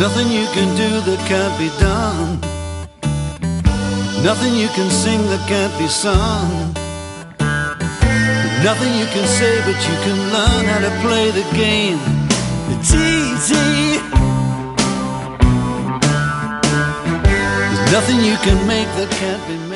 nothing you can do that can't be done. Nothing you can sing that can't be sung. Nothing you can say, but you can learn how to play the game. It's easy. There's nothing you can make that can't be made.